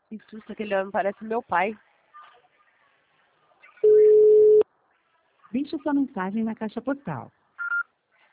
Que susto, aquele homem parece meu pai. Deixe sua mensagem na caixa postal